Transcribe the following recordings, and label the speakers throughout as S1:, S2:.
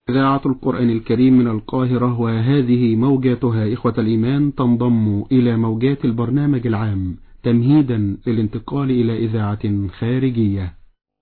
S1: إذاعة القرآن الكريم من القاهرة، وهذه موجاتها إخوة الإيمان تنضم إلى موجات البرنامج العام تمهيدا للانتقال إلى إذاعة خارجية.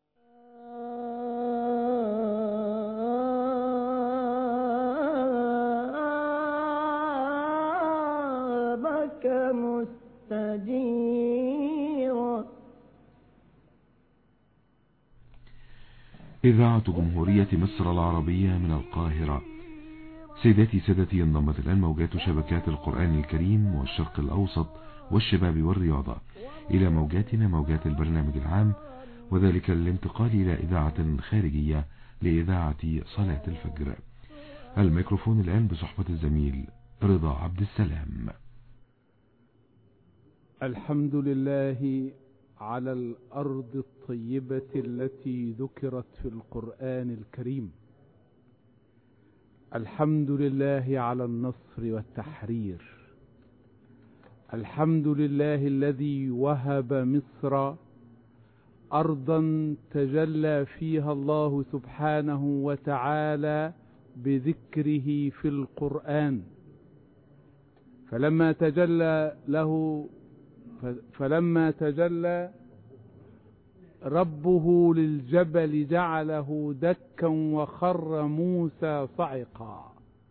S2: إذاعة جمهورية مصر العربية من القاهرة. سيداتي سادتي، انضمت الآن موجات شبكات القرآن الكريم والشرق الأوسط والشباب والرياضة إلى موجاتنا، موجات البرنامج العام، وذلك للانتقال إلى إذاعة خارجية لإذاعة صلاة الفجر. الميكروفون الآن بصحبة الزميل رضا عبد السلام.
S3: الحمد لله على الأرض الطيبة التي ذكرت في القرآن الكريم. الحمد لله على النصر والتحرير. الحمد لله الذي وهب مصر أرضا تجلى فيها الله سبحانه وتعالى بذكره في القرآن، فلما تجلى ربه للجبل جعله دكا وخر موسى صعقا.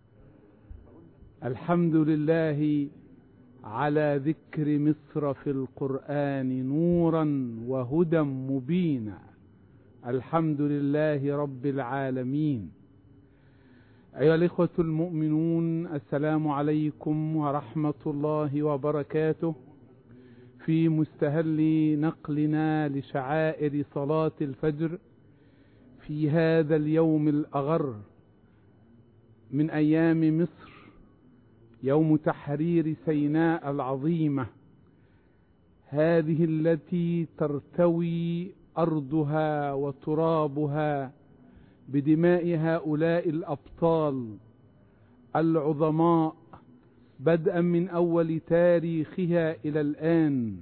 S3: الحمد لله على ذكر مصر في القرآن نورا وهدى مبينا. الحمد لله رب العالمين. أيها الإخوة المؤمنون، السلام عليكم ورحمة الله وبركاته. في مستهل نقلنا لشعائر صلاة الفجر في هذا اليوم الأغر من أيام مصر، يوم تحرير سيناء العظيمة، هذه التي ترتوي أرضها وترابها بدماء هؤلاء الأبطال العظماء، بدءا من أول تاريخها إلى الآن.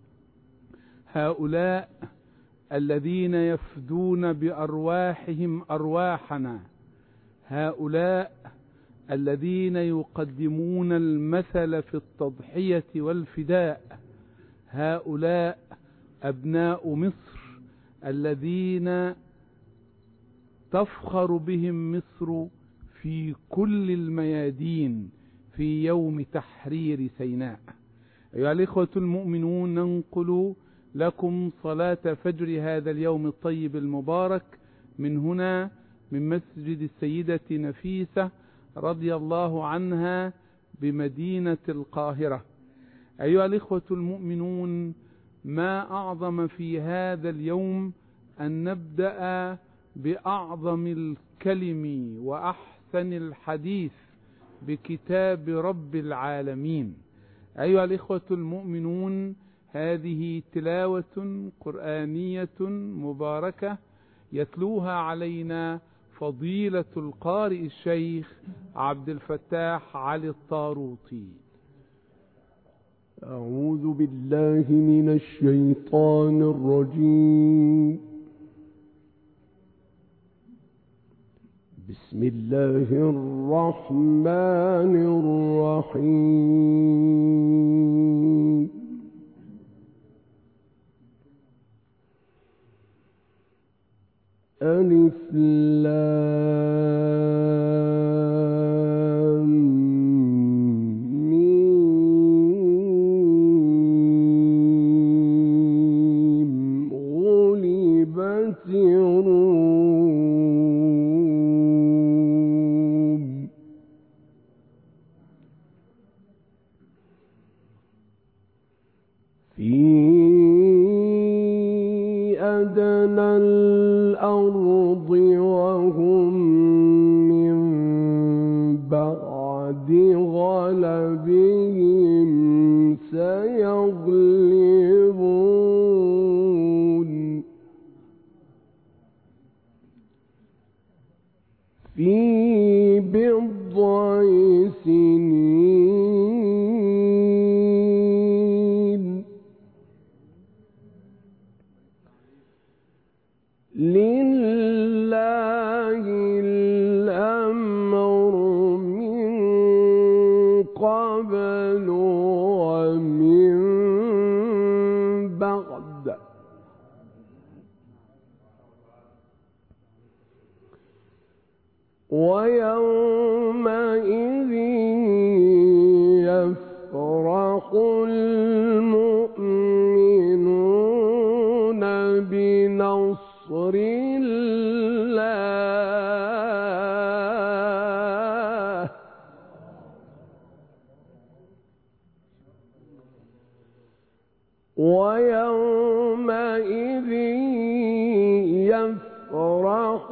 S3: هؤلاء الذين يفدون بأرواحهم أرواحنا، هؤلاء الذين يقدمون المثل في التضحية والفداء، هؤلاء أبناء مصر الذين تفخر بهم مصر في كل الميادين في يوم تحرير سيناء. أيها الإخوة المؤمنون، ننقل لكم صلاة فجر هذا اليوم الطيب المبارك من هنا، من مسجد السيدة نفيسة رضي الله عنها بمدينة القاهرة. أيها الإخوة المؤمنون، ما أعظم في هذا اليوم أن نبدأ بأعظم الكلم وأحسن الحديث بكتاب رب العالمين. أيها الإخوة المؤمنون، هذه تلاوة قرآنية مباركة يتلوها علينا فضيلة القارئ الشيخ عبد الفتاح علي الطاروطي.
S4: أعوذ بالله من الشيطان الرجيم. بسم الله الرحمن الرحيم. ألف لام ميم. غلبت الروم في أدنى الأرض وهم من بعد غلبهم سيغلبون في بضع سنين. لله الأمر ويومئذ يفرح المؤمنون بنصر الله ويومئذ يفرح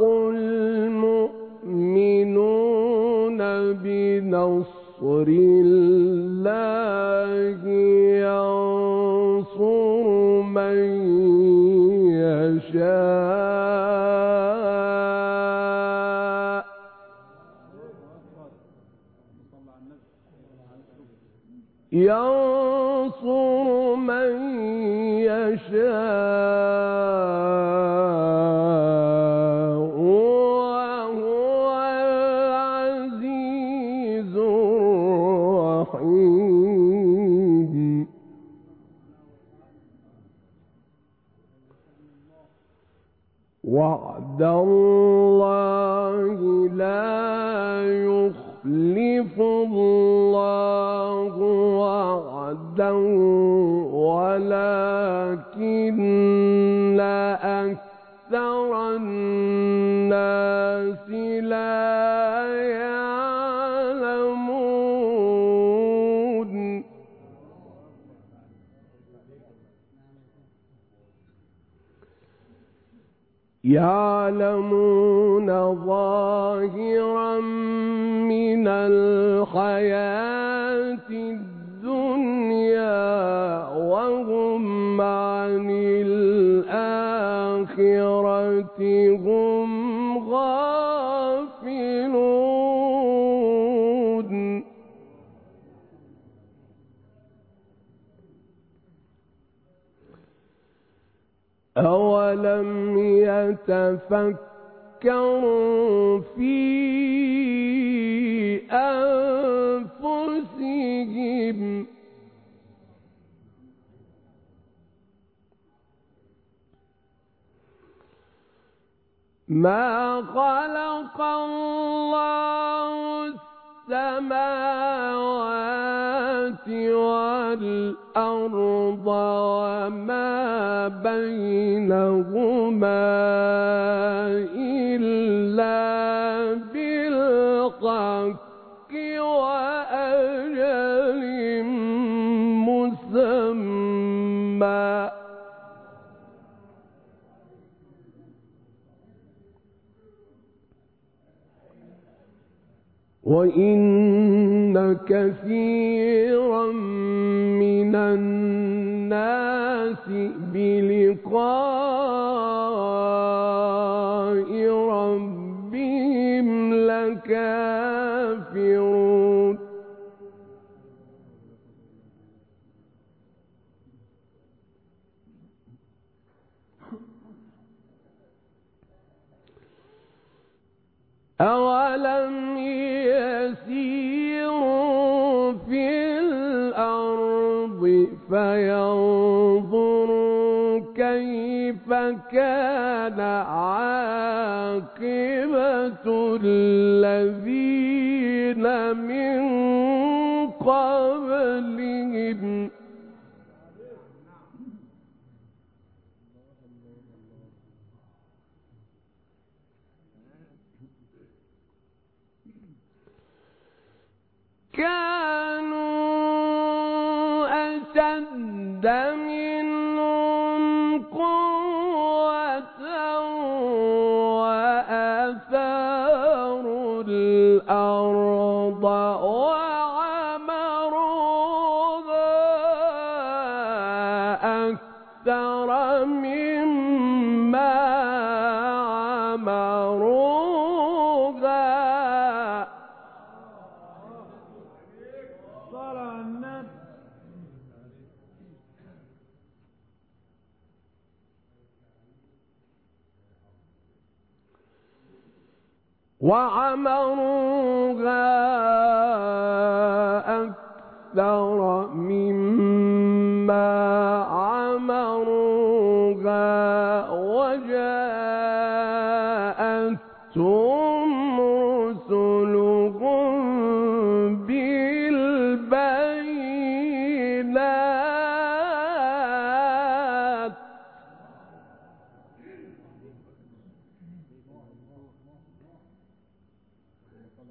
S4: المؤمنون بنصر الله ينصر من يشاء ينصر من يشاء وهو العزيز الرحيم وعد الله لا يخلف الله وعده ولكن أكثر الناس لا يعلمون يعلمون ظاهرا من الحياة الدنيا وهم عن الآخرة هم غافلون أولم يتفكروا في أنفسهم ما خلق الله السماوات والأرض وما بينهما إلا بالحق وأجل مسمى وإن كثيرا من الناس بلقاء ربهم لكافرون أولم يسيروا في الأرض فينظروا كيف كان عاقبة الذين من قبلهم كانوا أشد منهم قوة وآثاروا الأرض وعمروها أكثر مما عمروها أكثر مما عمروها وجاءتهم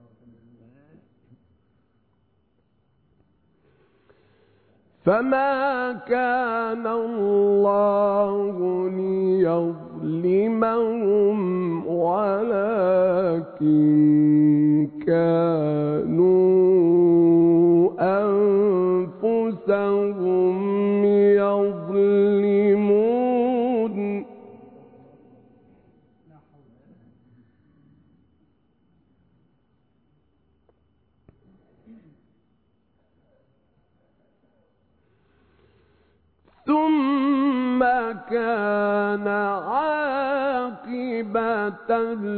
S4: فما كان الله ليظلمهم ولكن كانوا أنفسهم يظلمون. ثم كان عاقبة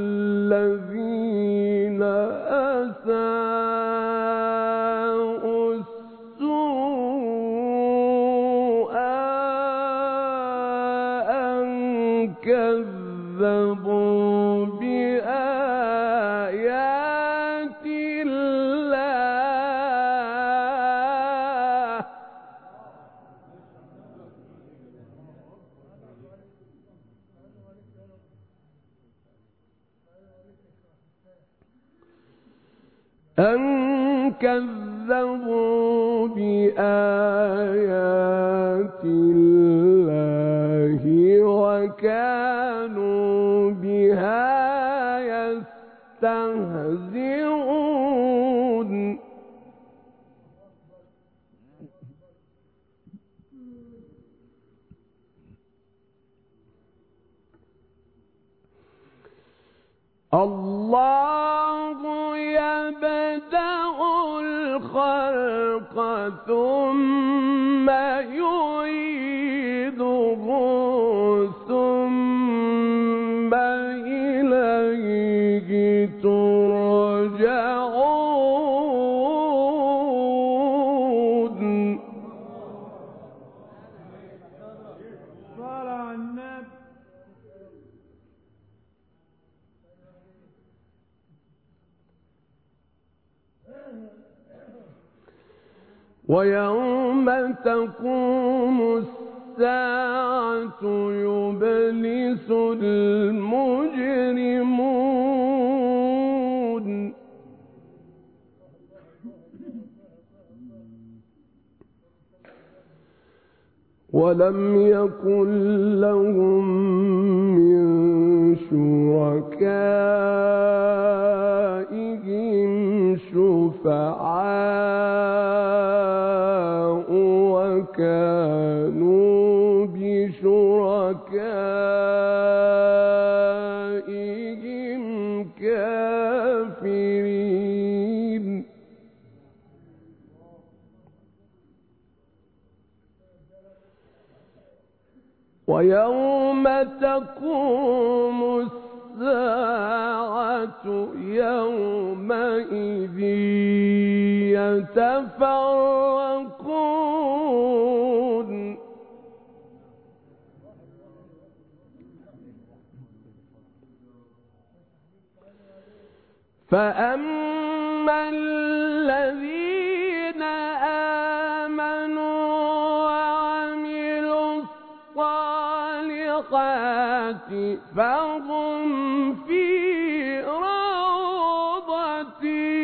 S4: الذين أساءوا السوء أن كذبوا بآيات الله وكانوا بها يستهزئون. الله يبدأ الخلق ثم يعيده ثم إليه ترجعون. ويوم تقوم الساعة يبلس المجرمون. ولم يكن لهم من شركائهم شفعاء وكانوا بشركائهم كافرين. ويوم تقوم الساعة يومئذ يتفرقون. فأما الذين آمنوا وعملوا الصالحات فهم في روضة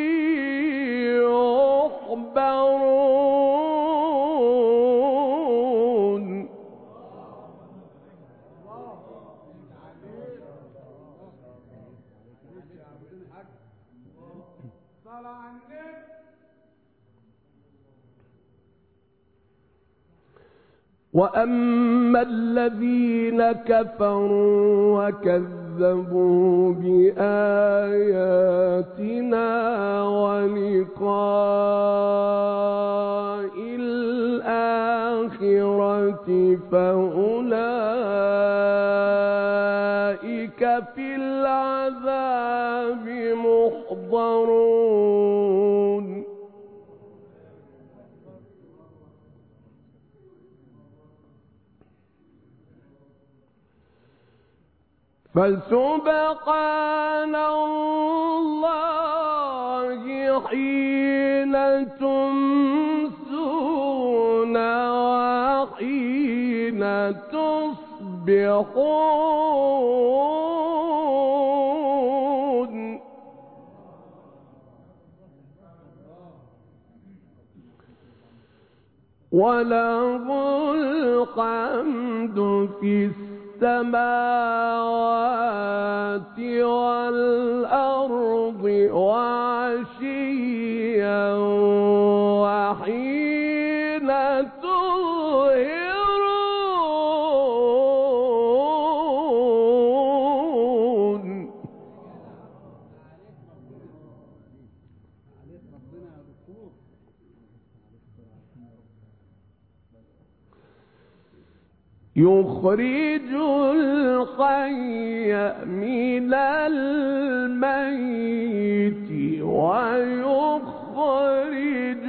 S4: يحبرون. وأما الذين كفروا وكذبوا بآياتنا ولقاء الآخرة فأولئك في العذاب محضرون. فسبحان الله حين تمسون وحين تصبحون. وله الحمد في السماوات والأرض وعشيا وحين تظهرون. يخرج الحي من الميت ويخرج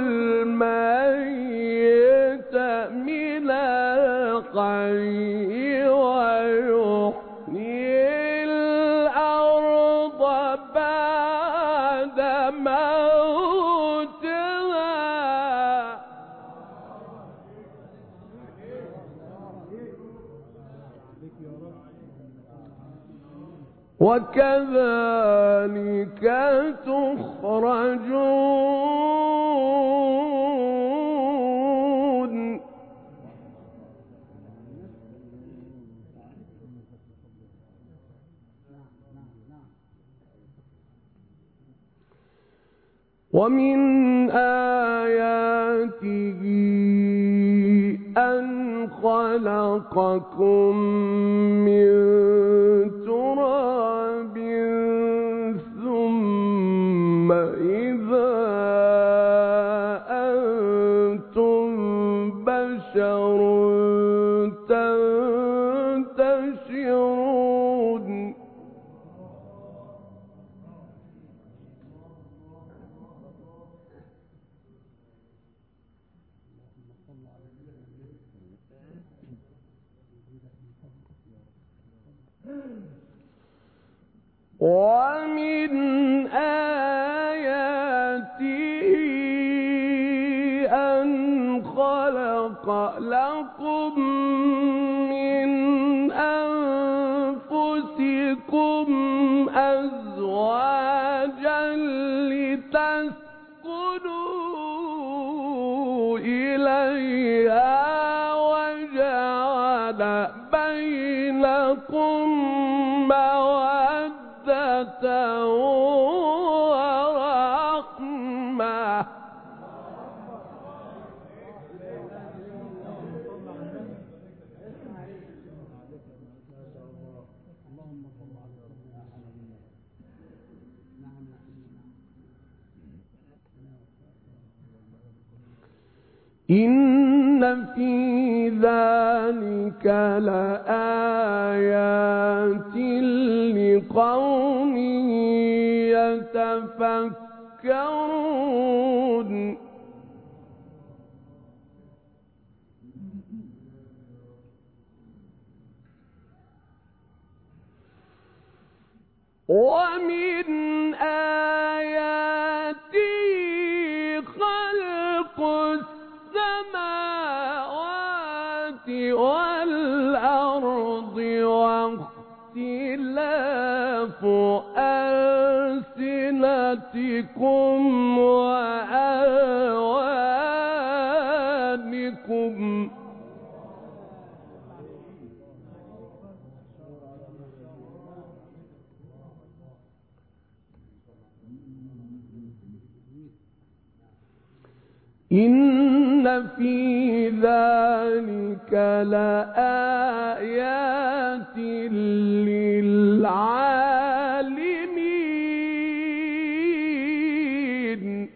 S4: الميت من الحي ويحيي الأرض بعد موتها وكذلك تخرجون. ومن آياته أن خلقكم من تراب ثم إذا أنتم بشر تنتشرون. ومن آياته أن خلق لكم من أنفسكم أزواجا لتسكنوا إليها وجعل بينكم مودة ورحمة. إن في ذلك لآيات لقوم يتفكرون. ومن آياته خلق السماوات والأرض واختلاف ألسنتكم وألوانكم. إن في ذلك لآيات للعالمين.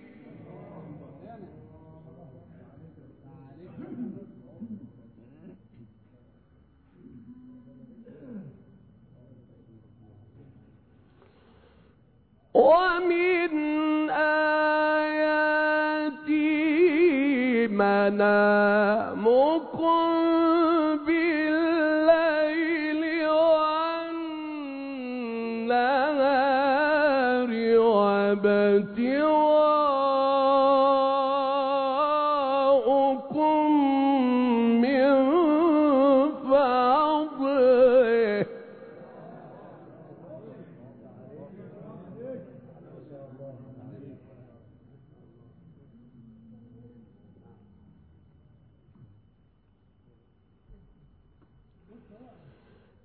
S4: ومن آياته منامكم بالليل والنهار وابتغاؤكم من فضله.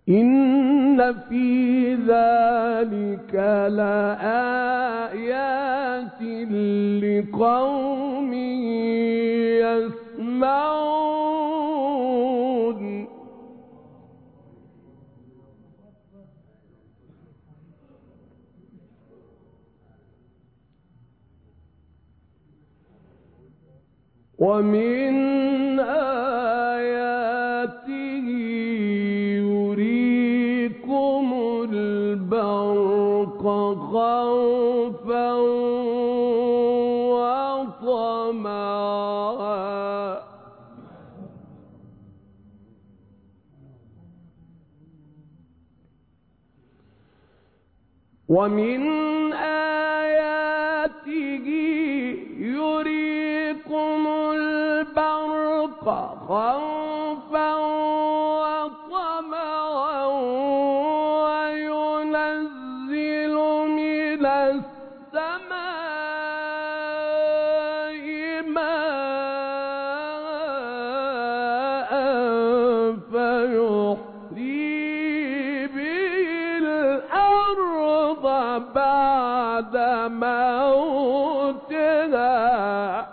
S4: إن في ذلك لآيات لقوم يسمعون ومن آياته يريكم البرق خوفا وطمعا ومن آياته يريكم البرق خوفا وطمعا وينزل من السماء ماء فيحيي به الأرض بعد موتها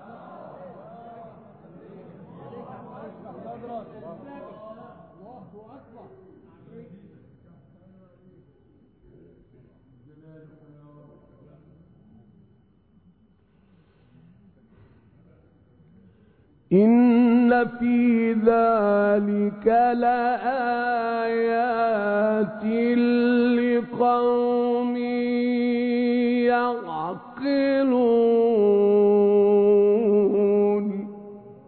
S4: إن في ذلك لآيات لقوم يعقلون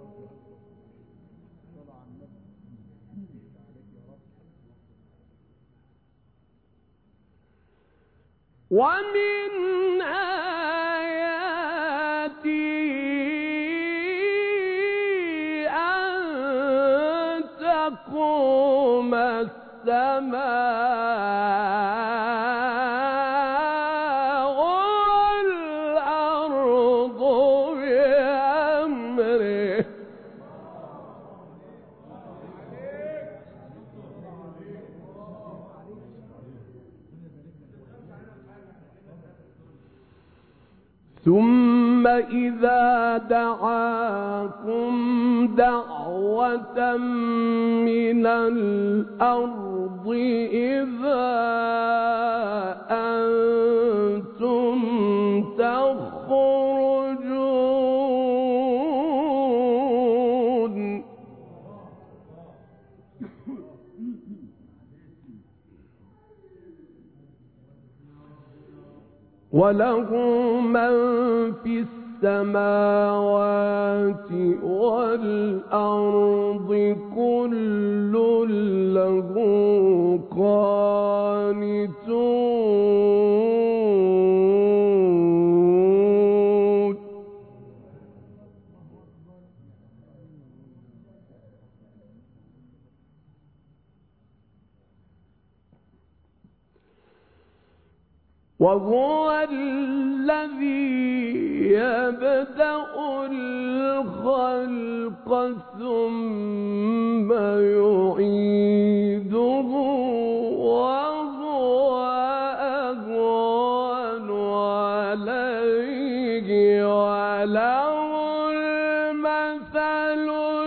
S4: ومن آياته أن تقوم السماء والأرض بأمره ثم إذا دعاكم دعوة من الأرض إذا أنتم تخرجون وله من في السماوات والأرض كل له قانتون وهو الذي يبدأ الخلق ثم يعيده وهو أهون عليه وله المثل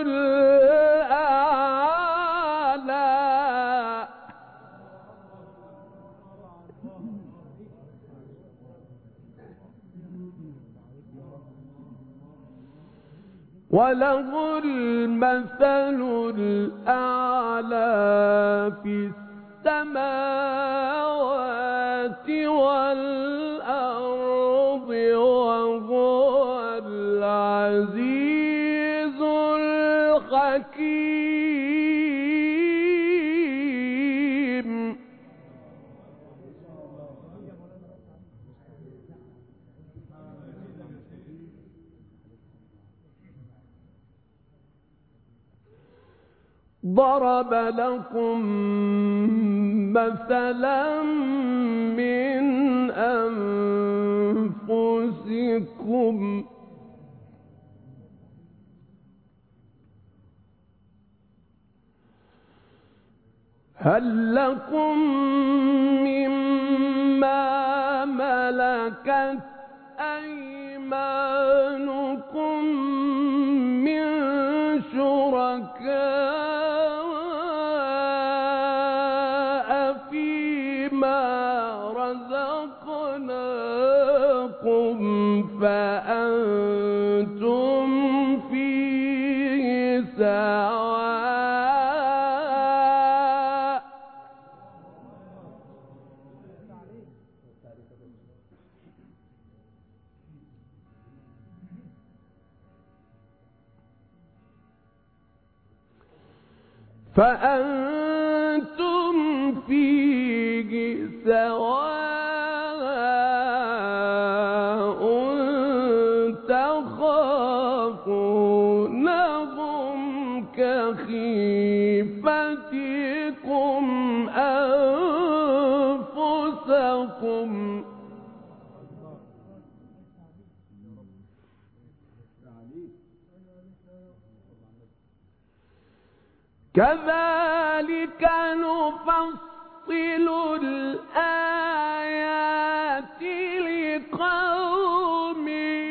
S4: الأعلى وله المثل الأعلى في السماوات والأرض وهو العزيز الحكيم ضرب لكم مثلا من أنفسكم هل لكم مما ملكت أيمانكم من شركاء فيما رزقناكم فأنتم فيه سواء تخافونهم كخيفتكم أنفسكم كذلك نفصل الآيات لقوم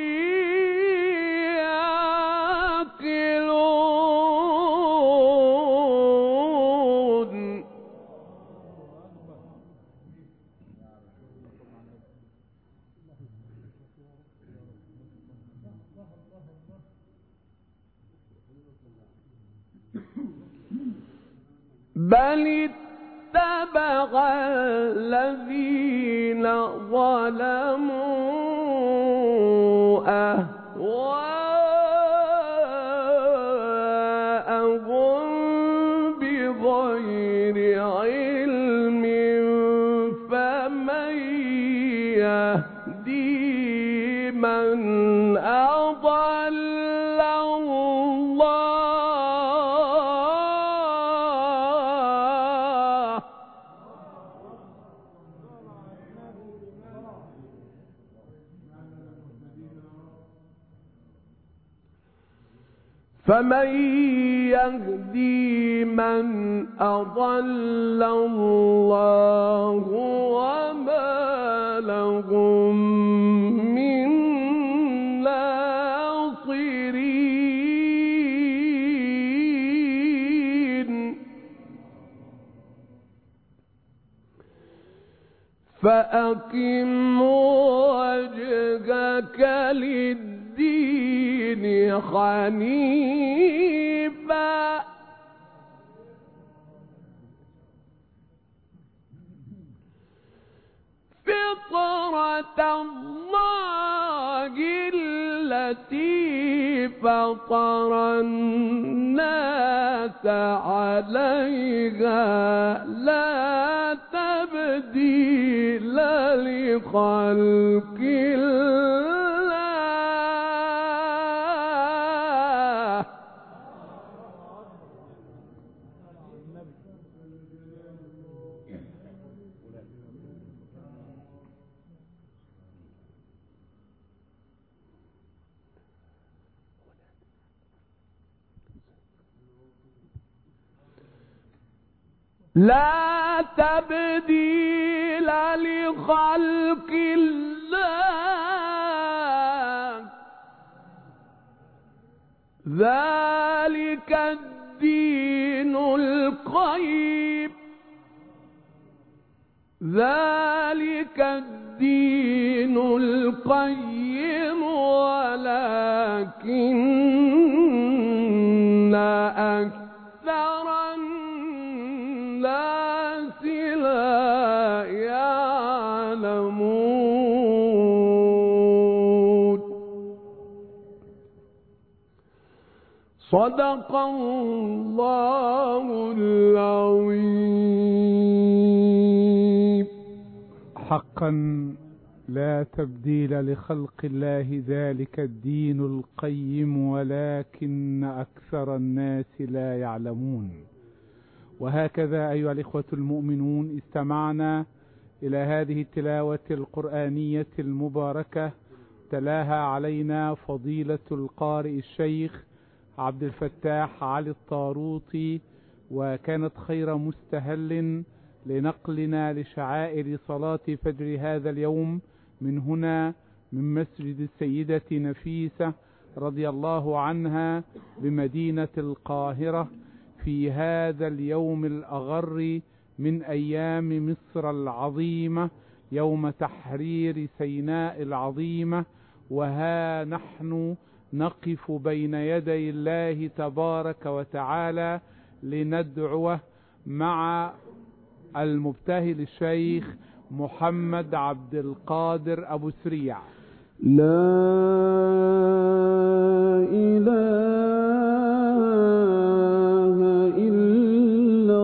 S4: يعقلون بل اتبع الذين ظلموا أهواءهم بغير علم فمن يهدي من أضل الله فمن يهدي من أضل الله وما لهم من ناصرين فأقم وجهك للدين حنيفا فطرة الله التي فطر الناس عليها لا تبديل لخلق الله لا تبديل لخلق الله ذلك الدين القيم ذلك الدين القيم ولكن أكثر الناس لا يعلمون صدق الله العظيم.
S3: حقا لا تبديل لخلق الله ذلك الدين القيم ولكن أكثر الناس لا يعلمون. وهكذا أيها الإخوة المؤمنون استمعنا إلى هذه التلاوة القرآنية المباركة تلاها علينا فضيلة القارئ الشيخ عبد الفتاح علي الطاروطي وكانت خير مستهل لنقلنا لشعائر صلاة فجر هذا اليوم من هنا من مسجد السيدة نفيسة رضي الله عنها بمدينة القاهرة في هذا اليوم الأغر من أيام مصر العظيمة، يوم تحرير سيناء العظيمة. وها نحن نقف بين يدي الله تبارك وتعالى لندعوه مع المبتهل الشيخ محمد عبد القادر أبو سريع.
S4: لا إله إلا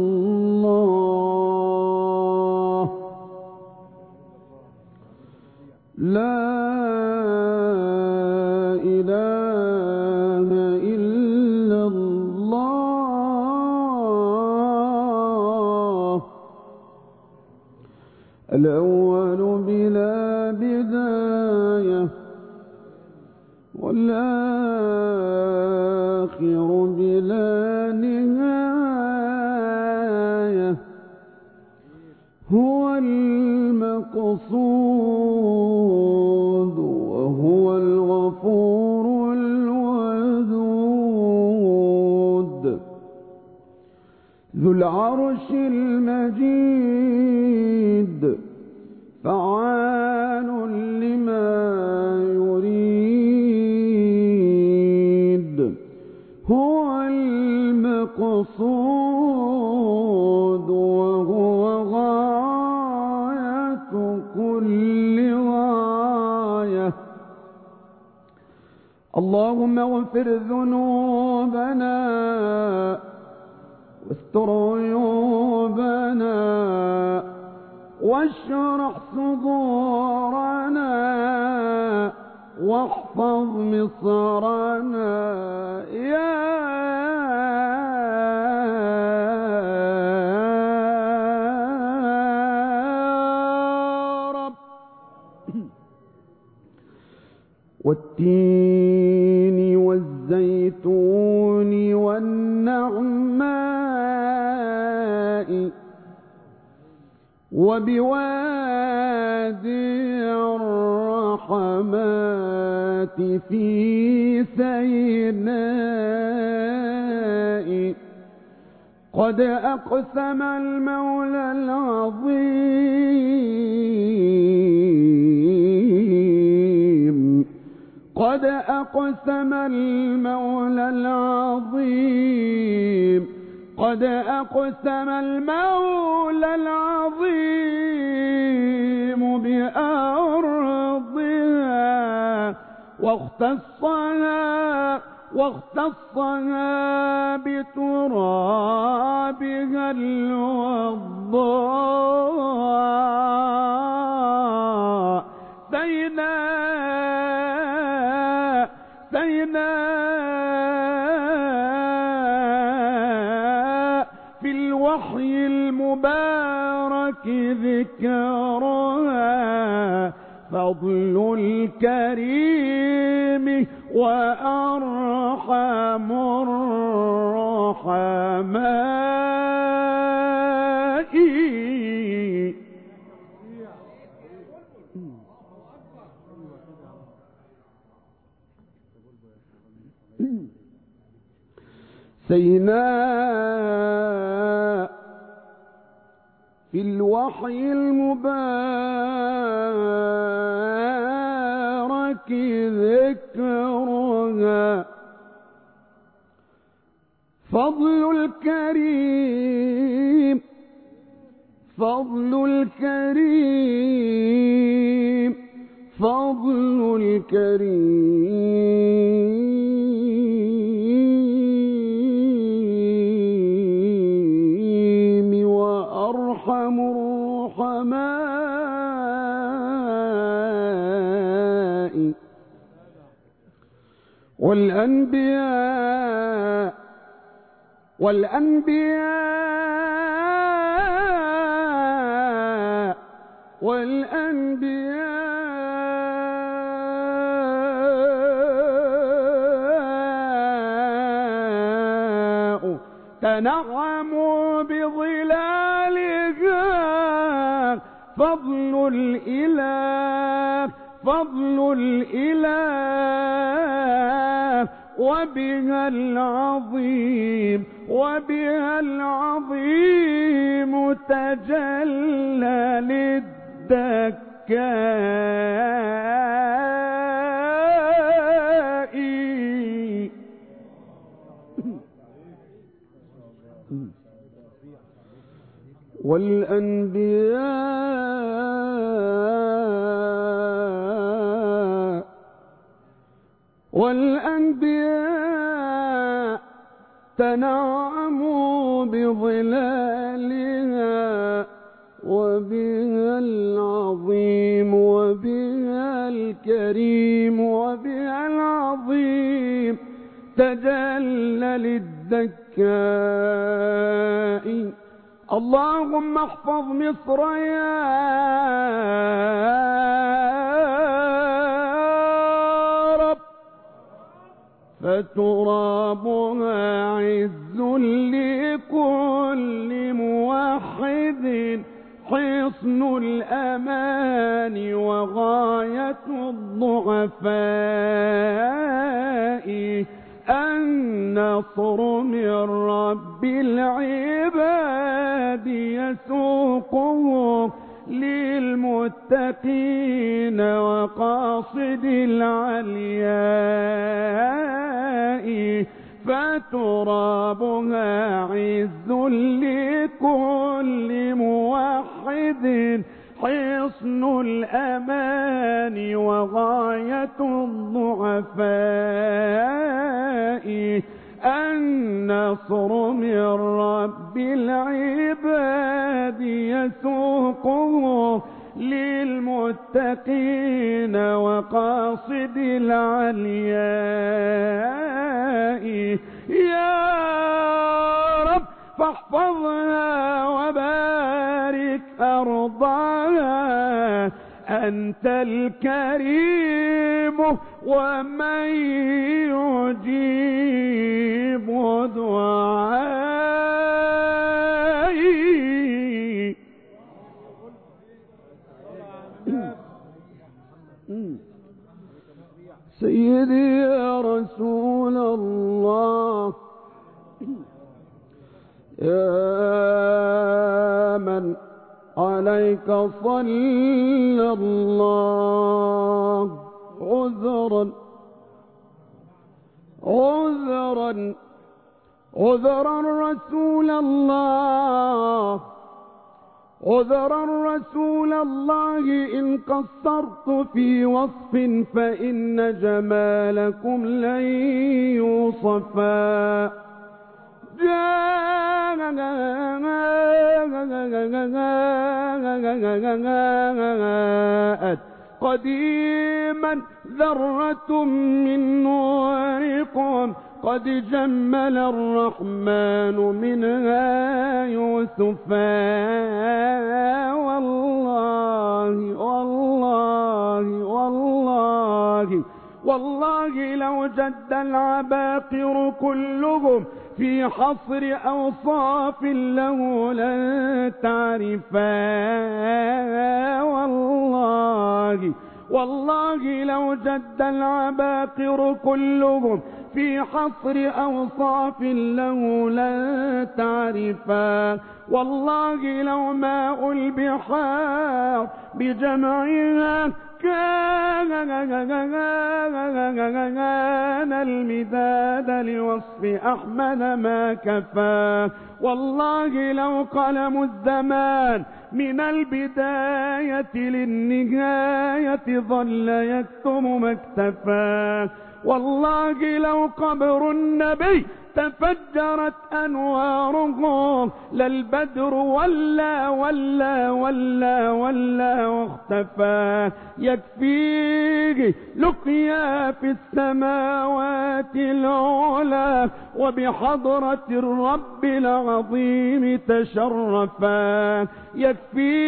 S4: الله، لا إله إلا الله، الأول بلا بداية والآخر بلا نهاية، هو المقصود وهو الغفور الودود، ذو العرش المجيد، فعال لما يريد، هو المقصود وهو غاية كل غاية. اللهم اغفر ذنوبنا واستر عيوبنا واشرح صدورنا واحفظ مصرنا يا رب. والتين والزيتون والنعماء وبوادي الرحمات في سيناء، قد أقسم المولى العظيم، قد أقسم المولى العظيم، قد أقسم المولى العظيم بأرضها واختصها بترابها الوضاء. سيناء سيناء في الوحي المبارك ذكرها، فضل الكريم وأرحم الرحماء. سيناء في الوحي المبارك ذكرها، فضل الكريم، فضل الكريم، فضل الكريم وأرحم الرحماء. والأنبياء والأنبياء والأنبياء تنعموا بظلالها فضل الإله فضل الإله وبها العظيم وبها العظيم تجلى للدكاء والأنبياء تنعموا بظلالها وبها العظيم وبها الكريم وبها العظيم تجلى للدكاء اللهم احفظ مصر يا رب فترابها عز لكل موحد حصن الأمان وغاية الضعفاء النصر من رب العباد يسوقه للمتقين وقاصد العلياء فترابها عز لكل موحد حصن الأمان وغاية الضعفاء النصر من رب العباد يسوقه للمتقين وقاصد العلياء يا رب فاحفظها وبارك أرضها أنت الكريم ومن يجيب دعائي سيدي يا رسول الله يا من عليك صلى الله عذرا عذرا عذرا رسول الله عذرا رسول الله إن قصرت في وصف فإن جمالكم لن يوصفا جاءت قديما ذرة من نوركم قد جمل الرحمن منها يوسفا والله والله والله والله لو جد العباقر كلهم في حصر أوصاف له لن تعرفا والله والله لو جد العباقر كلهم في حصر أوصاف له لن تعرفا والله لو ماء البحار بجمعها كان المداد لوصف أحمد ما كفى والله لو قلم الزمان من البداية للنهاية ظل يكتم ما اكتفى والله لو قبر النبي تفجرت أنواره للبدر ولا ولا ولا ولا واختفى يكفيه لقيا في السماوات العلا وبحضرة الرب العظيم تشرفا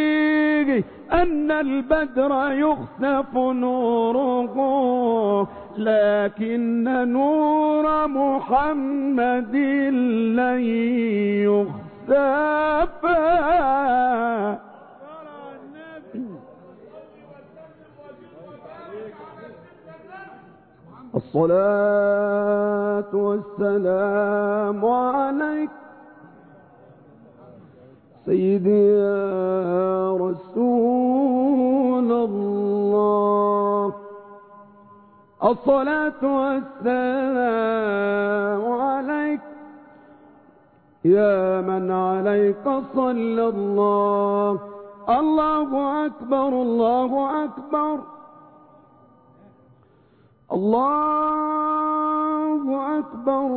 S4: يكفيه أن البدر يخسف نوره لكن نور محمد لن يخسفا. الصلاة والسلام عليك سيدي يا رسول الله. الصلاة والسلام عليك يا من عليك صلى الله. الله أكبر الله أكبر الله أكبر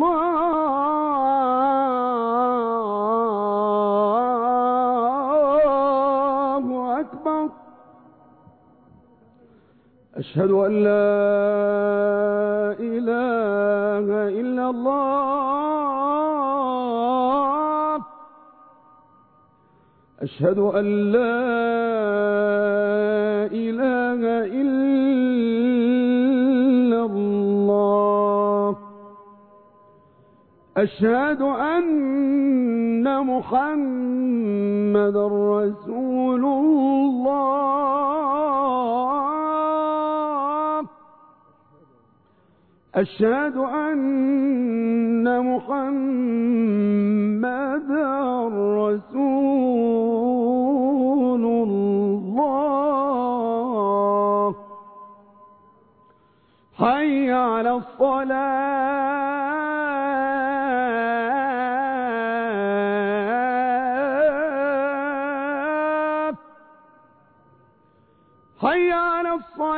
S4: الله أكبر. أشهد أن لا إله إلا الله. أشهد أن لا إله إلا الله. أشهد أن محمد رسول الله. أشهد أن محمد رسول الله. حي على الصلاة حي على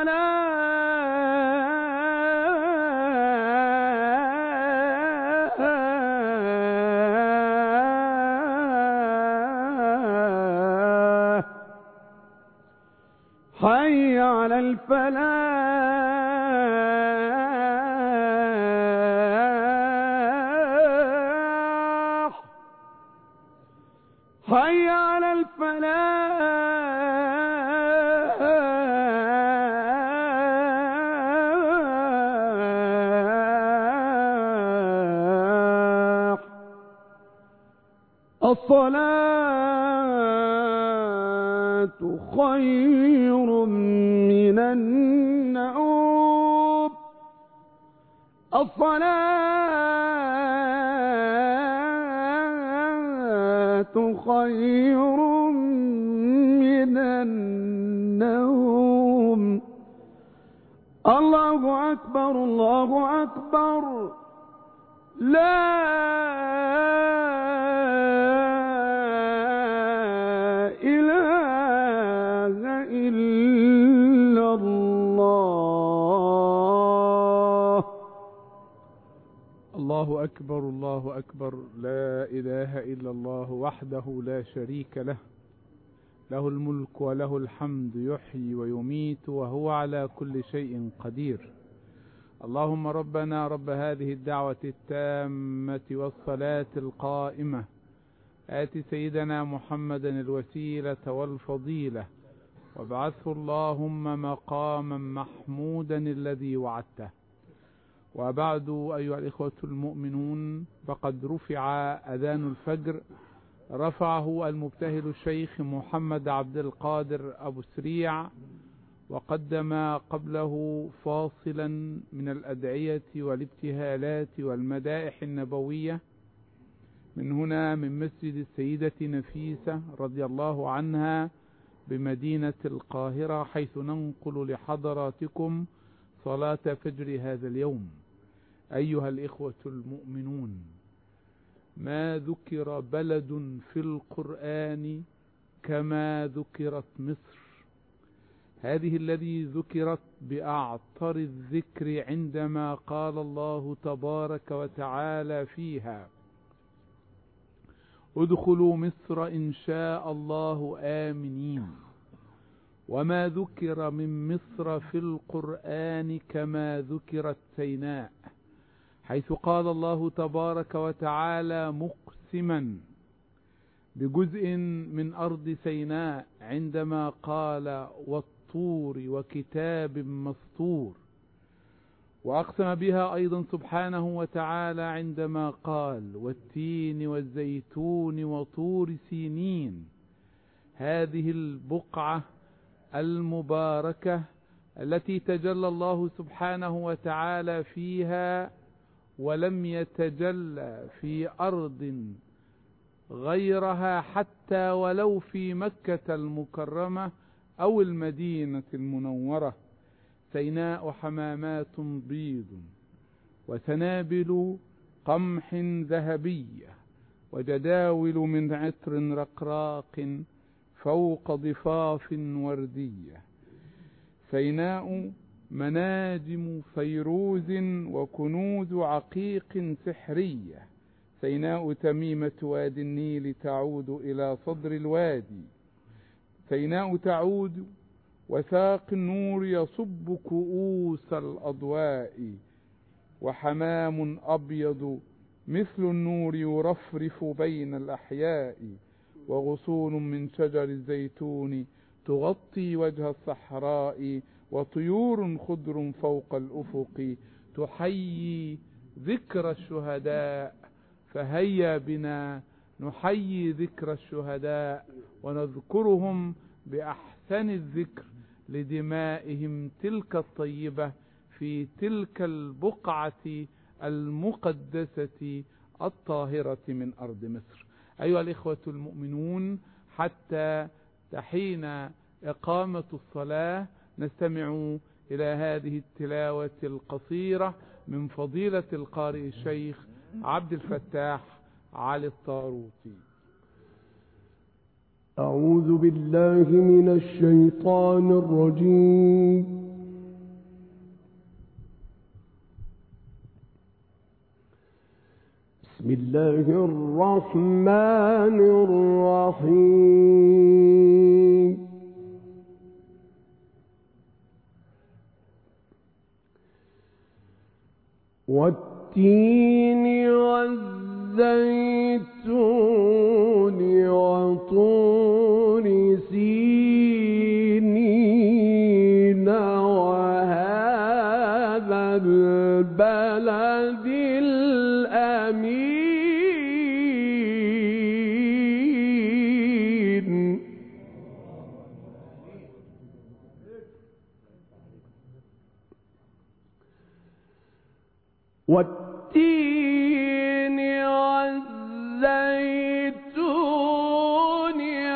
S4: الصلاة. حي على الفلاح. حي على الفلاح. الصلاة خير من النوم. الصلاة خير من النوم. الله أكبر الله أكبر. لا إله إلا الله.
S3: الله أكبر الله أكبر. لا إله إلا الله وحده لا شريك له، له الملك وله الحمد، يحيي ويميت وهو على كل شيء قدير. اللهم ربنا رب هذه الدعوة التامة والصلاة القائمة، آت سيدنا محمدا الوسيلة والفضيلة، وابعثه اللهم مقاما محمودا الذي وعدته. وبعد، أيها الإخوة المؤمنون، فقد رفع أذان الفجر، رفعه المبتهل الشيخ محمد عبد القادر أبو سريع، وقدم قبله فاصلا من الأدعية والابتهالات والمدائح النبوية من هنا من مسجد السيدة نفيسة رضي الله عنها بمدينة القاهرة، حيث ننقل لحضراتكم صلاة فجر هذا اليوم. أيها الإخوة المؤمنون، ما ذكر بلد في القرآن كما ذكرت مصر، هذه الذي ذكرت بأعطر الذكر عندما قال الله تبارك وتعالى فيها: ادخلوا مصر إن شاء الله آمنين. وما ذكر من مصر في القرآن كما ذكرت سيناء، حيث قال الله تبارك وتعالى مقسما بجزء من أرض سيناء عندما قال: والطور وكتاب مسطور. وأقسم بها أيضا سبحانه وتعالى عندما قال: والتين والزيتون وطور سينين. هذه البقعة المباركة التي تجلى الله سبحانه وتعالى فيها ولم يتجلى في أرض غيرها حتى ولو في مكة المكرمة أو المدينة المنورة. سيناء حمامات بيض وسنابل قمح ذهبية وجداول من عطر رقراق فوق ضفاف وردية. سيناء مناجم فيروز وكنوز عقيق سحرية. سيناء تميمة وادي النيل تعود إلى صدر الوادي. سيناء تعود وساق النور يصب كؤوس الأضواء. وحمام أبيض مثل النور يرفرف بين الأحياء. وغصون من شجر الزيتون تغطي وجه الصحراء. وطيور خضر فوق الأفق تحيي ذكر الشهداء. فهيا بنا نحيي ذكر الشهداء ونذكرهم بأحسن الذكر لدمائهم تلك الطيبة في تلك البقعة المقدسة الطاهرة من أرض مصر. أيها الإخوة المؤمنون، حتى تحين إقامة الصلاة نستمع إلى هذه التلاوة القصيرة من فضيلة القارئ الشيخ عبد الفتاح علي الطاروطي.
S4: أعوذ بالله من الشيطان الرجيم. بسم الله الرحمن الرحيم. والتين والزيتون وطور سينين وهذا البلد الأمين. والتين والزيتون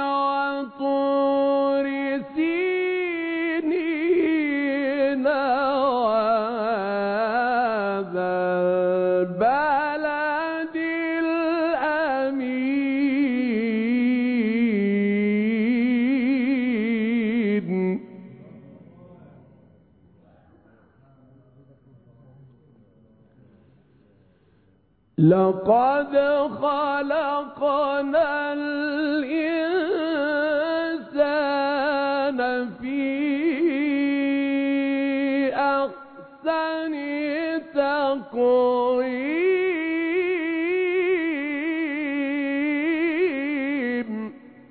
S4: وطور سينين وهذا البلد الأمين. لقد خلقنا الإنسان في أحسن تقويم.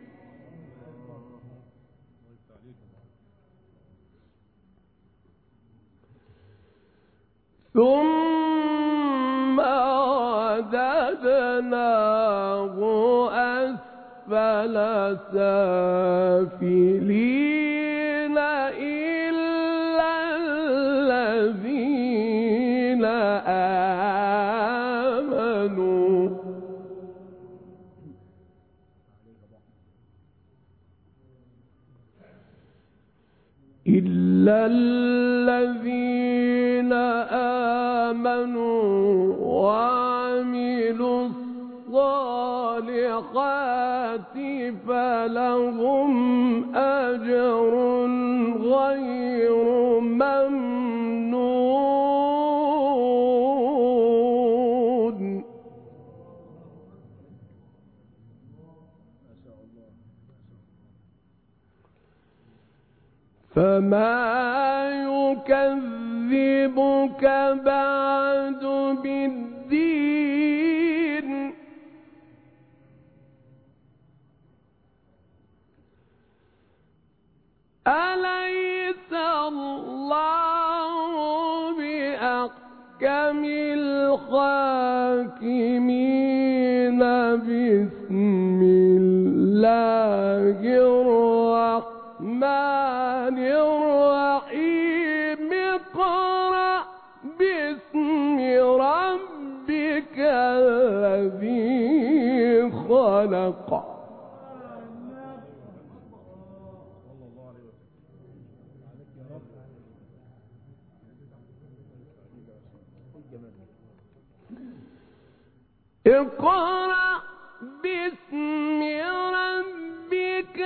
S4: ثم رددناه أسفل سافلين إلا الذين آمنوا وعملوا الصالحات فلهم أجر غير ممنون. فما يكذبك بعد بالدين. أليس الله بأحكم أحكم الحاكمين. بسم الله الرحمن الرحيم. اقرأ باسم ربك الذي خلق. اقرأ باسم ربك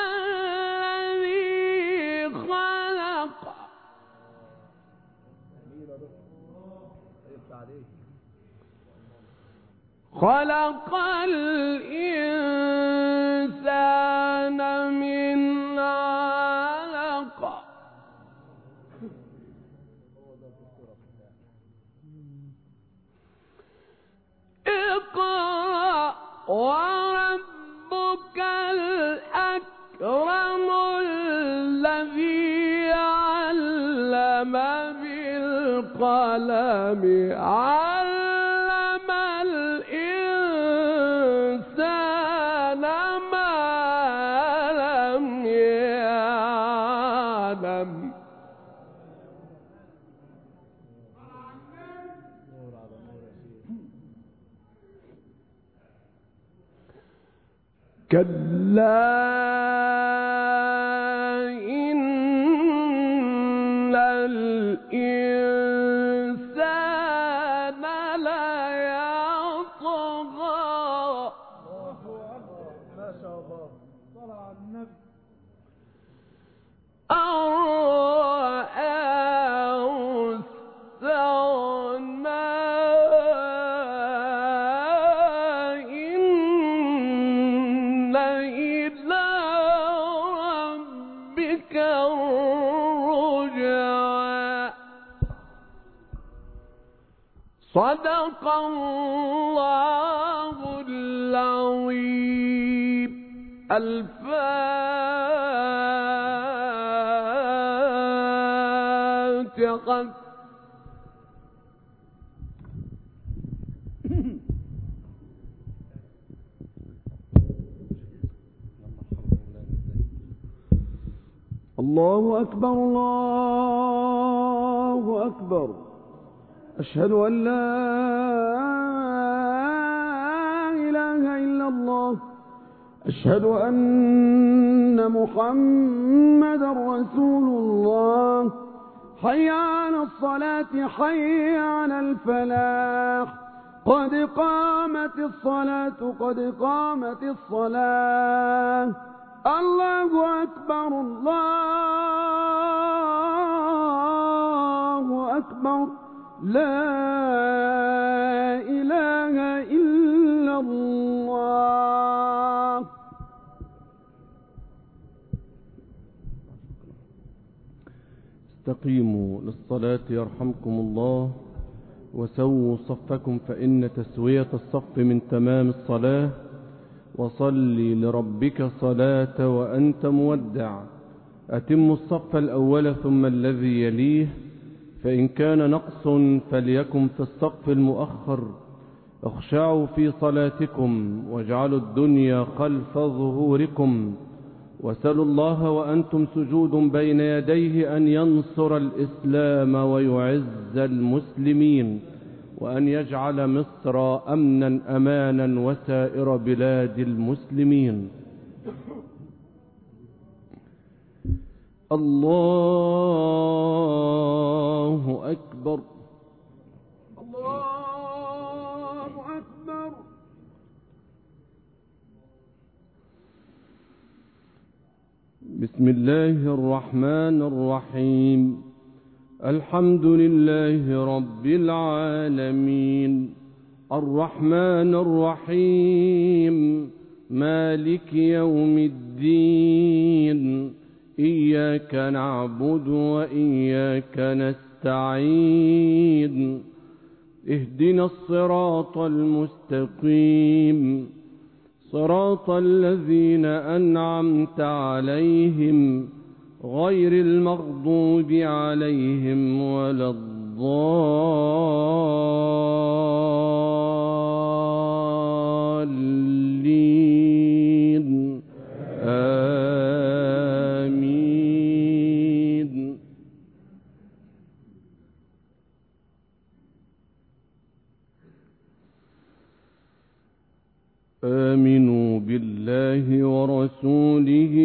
S4: الذي خلق. خلق الإنسان من علق. اقرأ وربك الأكرم الذي علم بالقلم. علم الإنسان ما لم يعلم. كلا إن الإنسان ليطغى. ما شاء الله صلى على النبي. أن رآه استغنى. صدق الله العظيم. الفاتحة. الله أكبر الله أكبر. أشهد أن لا إله إلا الله. أشهد أن محمدا رسول الله. حي على الصلاة حي على الفلاح. قد قامت الصلاة قد قامت الصلاة. الله أكبر الله أكبر. لا إله إلا الله. استقيموا للصلاة يرحمكم الله، وسووا صفكم فإن تسوية الصف من تمام الصلاة. وصل لربك صلاة وأنت مودع. أتم الصف الأول ثم الذي يليه، فإن كان نقص فليكن في الصف المؤخر. اخشعوا في صلاتكم واجعلوا الدنيا خلف ظهوركم، وسلوا الله وأنتم سجود بين يديه أن ينصر الإسلام ويعز المسلمين، وأن يجعل مصر أمنا أمانا وسائر بلاد المسلمين. الله أكبر الله أكبر. بسم الله الرحمن الرحيم. الحمد لله رب العالمين، الرحمن الرحيم، مالك يوم الدين. إياك نعبد وإياك نستعين. اهدنا الصراط المستقيم، صراط الذين أنعمت عليهم غير المغضوب عليهم ولا الضالين. آمنوا بالله ورسوله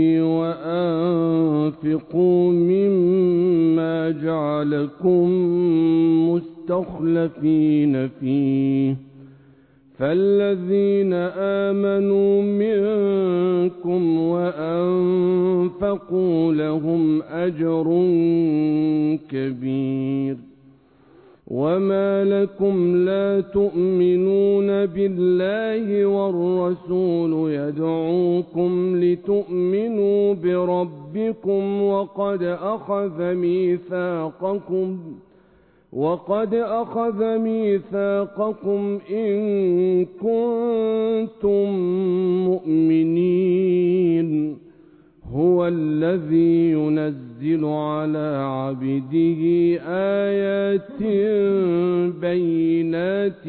S4: وأنفقوا مما جعلكم مستخلفين فيه فالذين آمنوا منكم وأنفقوا لهم أجر كبير وما لكم لا تؤمنون بالله والرسول يدعوكم لتؤمنوا بربكم وقد أخذ ميثاقكم إن كنتم مؤمنين هو الذي ينزل على عبده آيات بينات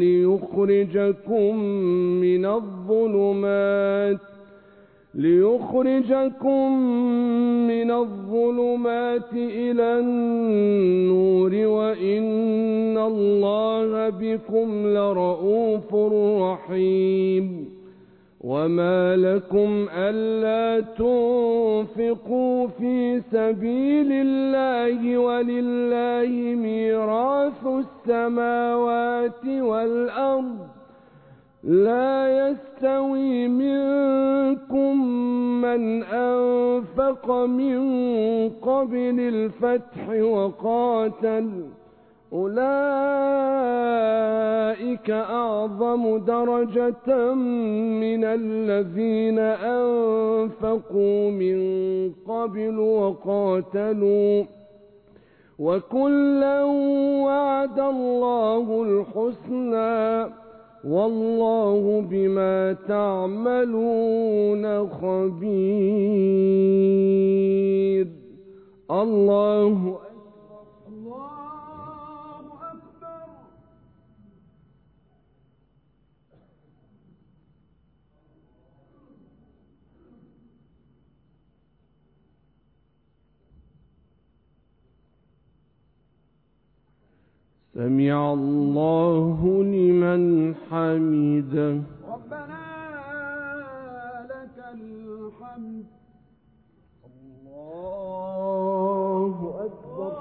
S4: ليخرجكم من الظلمات إلى النور وإن الله بكم لرؤوف رحيم وما لكم ألا تنفقوا في سبيل الله ولله ميراث السماوات والأرض لا يستوي منكم من أنفق من قبل الفتح وقاتل أولئك أعظم درجة من الذين أنفقوا من قبل وقاتلوا وكلا وعد الله الحسنى والله بما تعملون خبير. الله أكبر. سمع الله لمن حمده.
S3: ربنا لك الحمد.
S4: الله أكبر.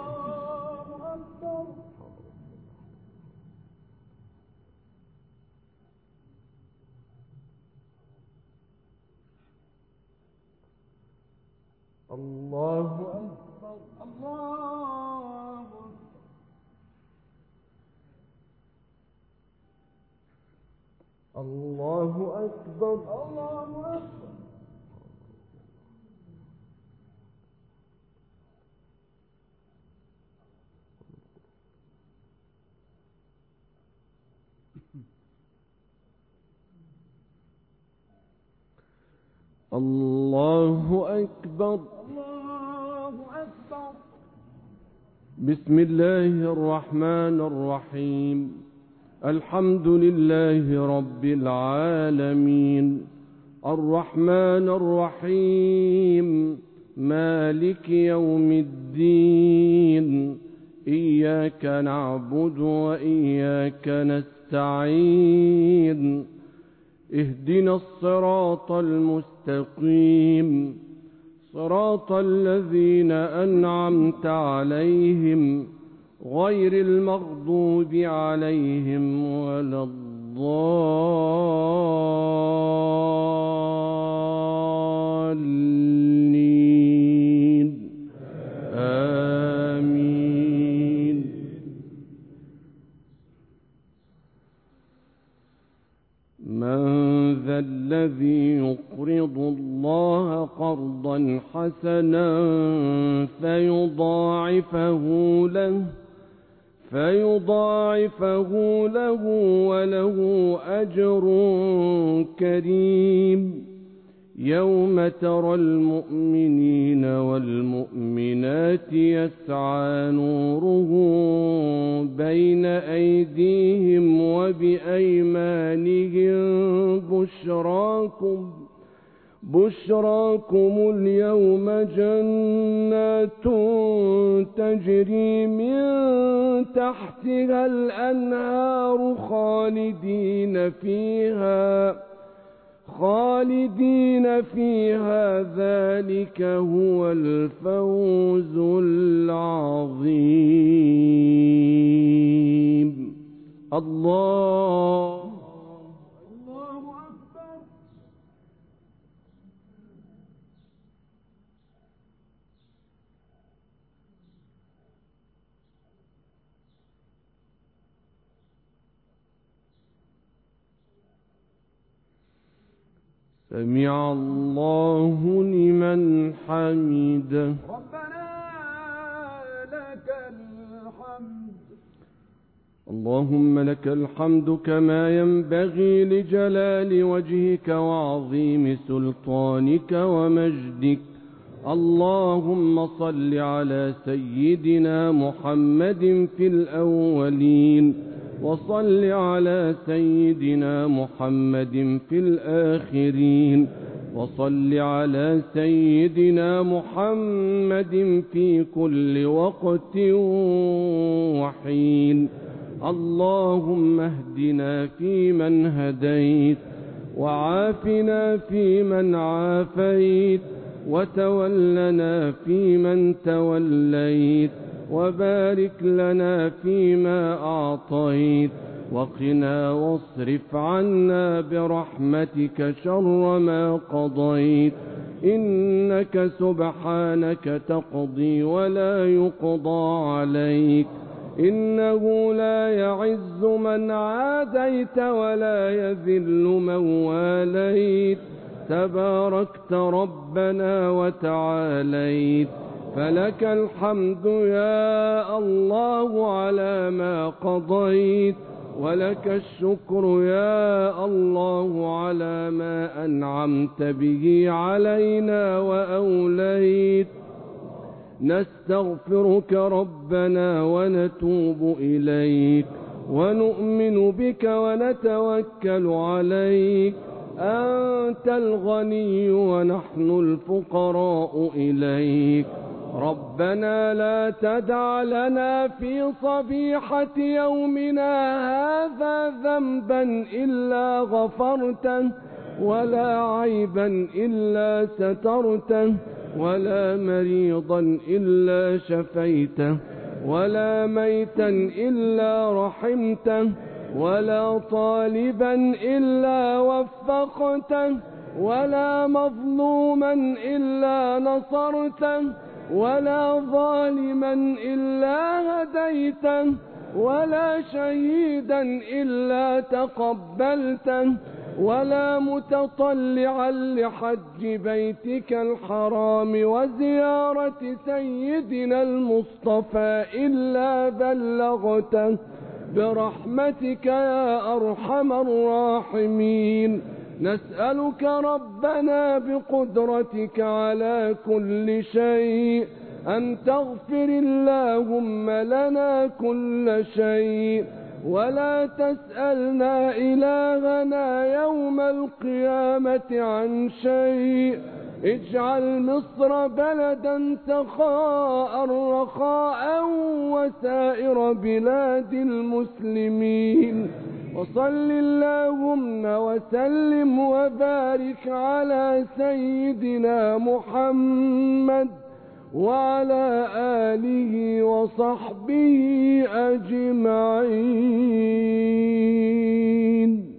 S4: الله أكبر. الله أكبر. الله أكبر. بسم الله الرحمن الرحيم. الحمد لله رب العالمين الرحمن الرحيم مالك يوم الدين إياك نعبد وإياك نستعين اهدنا الصراط المستقيم صراط الذين أنعمت عليهم غير المغضوب عليهم ولا الضالين آمين. من ذا الذي يقرض الله قرضا حسنا فيضاعفه له وله أجر كريم. يوم ترى المؤمنين والمؤمنات يسعى نورهم بين أيديهم وبأيمانهم بشراكم اليوم جنات تجري من تحتها الأنهار خالدين فيها خالدين فيها ذلك هو الفوز العظيم. الله أكبر. سمع الله لمن حمده.
S3: ربنا لك الحمد.
S4: اللهم لك الحمد كما ينبغي لجلال وجهك وعظيم سلطانك ومجدك. اللهم صل على سيدنا محمد في الأولين، وصل على سيدنا محمد في الآخرين، وصل على سيدنا محمد في كل وقت وحين. اللهم اهدنا فيمن هديت، وعافنا فيمن عافيت، وتولنا فيمن توليت، وبارك لنا فيما أعطيت، وقنا واصرف عنا برحمتك شر ما قضيت. إنك سبحانك تقضي ولا يقضى عليك، إنه لا يعز من عاديت ولا يذل من واليت. تباركت ربنا وتعاليت، فلك الحمد يا الله على ما قضيت، ولك الشكر يا الله على ما أنعمت به علينا وأوليت. نستغفرك ربنا ونتوب إليك، ونؤمن بك ونتوكل عليك. أنت الغني ونحن الفقراء إليك. ربنا لا تدع لنا في صبيحة يومنا هذا ذنبا إلا غفرته، ولا عيبا إلا سترته، ولا مريضا إلا شفيته، ولا ميتا إلا رحمته، ولا طالبا إلا وفقته، ولا مظلوما إلا نصرته، ولا ظالما إلا هديته، ولا شهيدا إلا تقبلته، ولا متطلعا لحج بيتك الحرام وزيارة سيدنا المصطفى إلا بلغته برحمتك يا أرحم الراحمين. نسألك ربنا بقدرتك على كل شيء أن تغفر اللهم لنا كل شيء، ولا تسألنا إلهنا يوم القيامة عن شيء. اجعل مصر بلدا سخاء رخاء وسائر بلاد المسلمين. وصل اللهم وسلم وبارك على سيدنا محمد وعلى آله وصحبه أجمعين.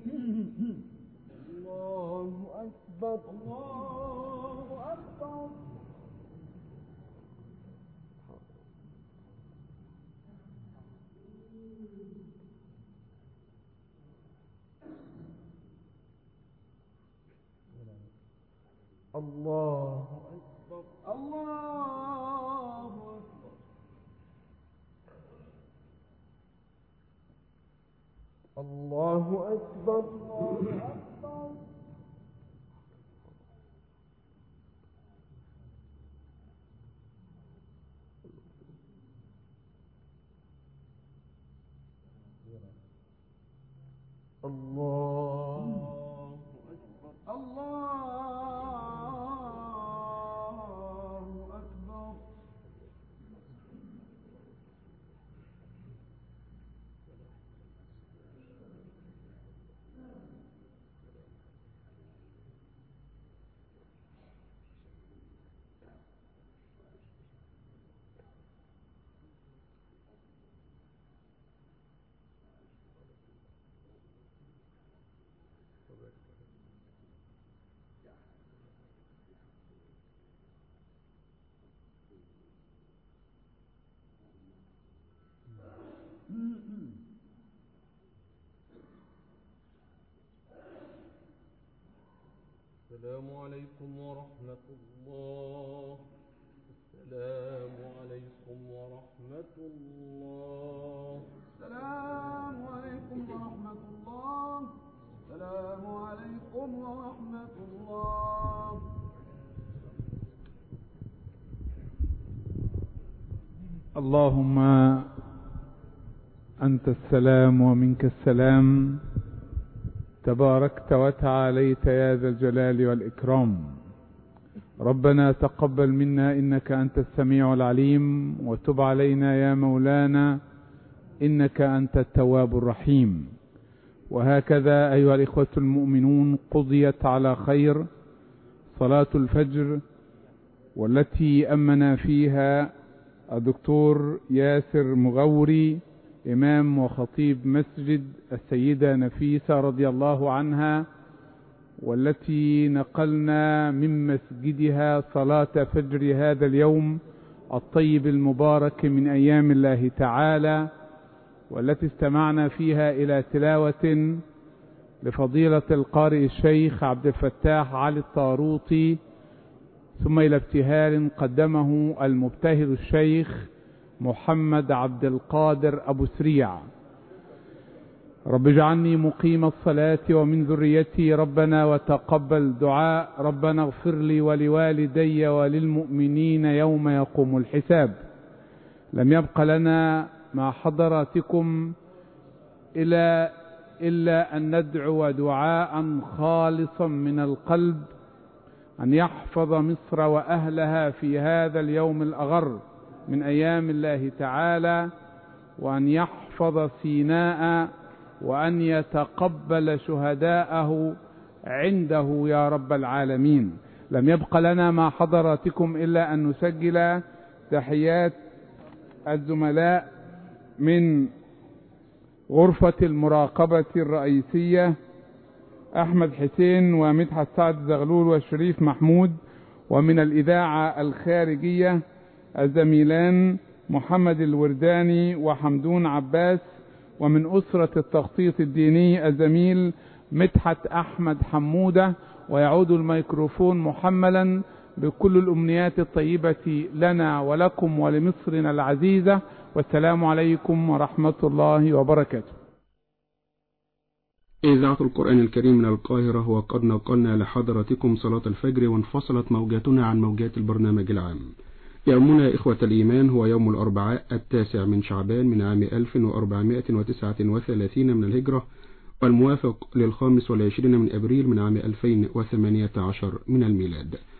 S4: الله أكبر. الله أكبر. الله أكبر. الله أكبر. الله أكبر. الله أكبر. الله أكبر.
S5: السلام عليكم ورحمة الله. السلام عليكم ورحمة الله.
S4: السلام عليكم ورحمة الله. السلام عليكم ورحمة الله.
S3: اللهم أنت السلام ومنك السلام، تباركت وتعاليت يا ذا الجلال والإكرام. ربنا تقبل منا إنك أنت السميع العليم، وتب علينا يا مولانا إنك أنت التواب الرحيم. وهكذا أيها الإخوة المؤمنون قضيت على خير صلاة الفجر، والتي أمنا فيها الدكتور ياسر مغوري إمام وخطيب مسجد السيدة نفيسة رضي الله عنها، والتي نقلنا من مسجدها صلاة فجر هذا اليوم الطيب المبارك من أيام الله تعالى، والتي استمعنا فيها إلى تلاوة لفضيلة القارئ الشيخ عبد الفتاح علي الطاروطي، ثم إلى ابتهال قدمه المبتهل الشيخ محمد عبد القادر أبو سريع. رب اجعلني مقيم الصلاة ومن ذريتي ربنا وتقبل دعاء. ربنا اغفر لي ولوالدي وللمؤمنين يوم يقوم الحساب. لم يبق لنا مع حضراتكم إلا أن ندعو دعاء خالصا من القلب أن يحفظ مصر وأهلها في هذا اليوم الأغر من أيام الله تعالى، وأن يحفظ سيناء، وأن يتقبل شهداءه عنده يا رب العالمين. لم يبق لنا مع حضراتكم إلا أن نسجل تحيات الزملاء من غرفة المراقبة الرئيسية أحمد حسين ومدحت سعد زغلول وشريف محمود، ومن الإذاعة الخارجية الزميلان محمد الورداني وحمدون عباس، ومن أسرة التخطيط الديني الزميل مدحت أحمد حمودة. ويعود الميكروفون محملا بكل الأمنيات الطيبة لنا ولكم ولمصرنا العزيزة، والسلام عليكم ورحمة الله وبركاته.
S1: إذاعة القرآن الكريم من القاهرة، وقد نقلنا لحضراتكم صلاة الفجر، وانفصلت موجاتنا عن موجات البرنامج العام. يومنا إخوة الإيمان هو يوم الأربعاء 9 من شعبان من عام 1439 من الهجرة، والموافق لل25 من أبريل من عام 2018 من الميلاد.